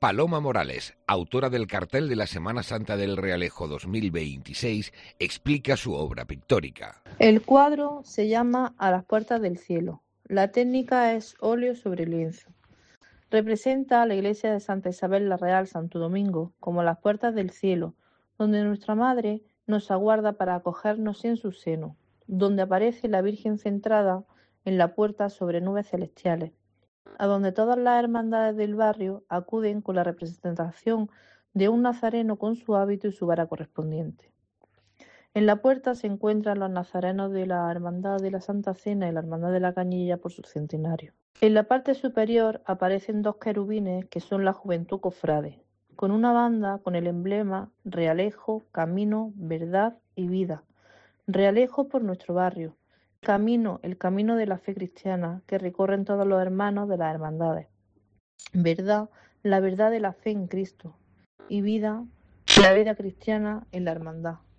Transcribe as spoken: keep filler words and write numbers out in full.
Paloma Morales, autora del cartel de la Semana Santa del Realejo dos mil veintiséis, explica su obra pictórica. El cuadro se llama A las puertas del cielo. La técnica es óleo sobre lienzo. Representa a la iglesia de Santa Isabel la Real Santo Domingo como las puertas del cielo, donde nuestra Madre nos aguarda para acogernos en su seno, donde aparece la Virgen centrada en la puerta sobre nubes celestiales, a donde todas las hermandades del barrio acuden con la representación de un nazareno con su hábito y su vara correspondiente. En la puerta se encuentran los nazarenos de la Hermandad de la Santa Cena y la Hermandad de la Cañilla por su centenario. En la parte superior aparecen dos querubines que son la Juventud Cofrade, con una banda con el emblema Realejo, Camino, Verdad y Vida. Realejo por nuestro barrio. Camino, el camino de la fe cristiana que recorren todos los hermanos de las hermandades. Verdad, la verdad de la fe en Cristo. Y vida, la vida cristiana en la hermandad.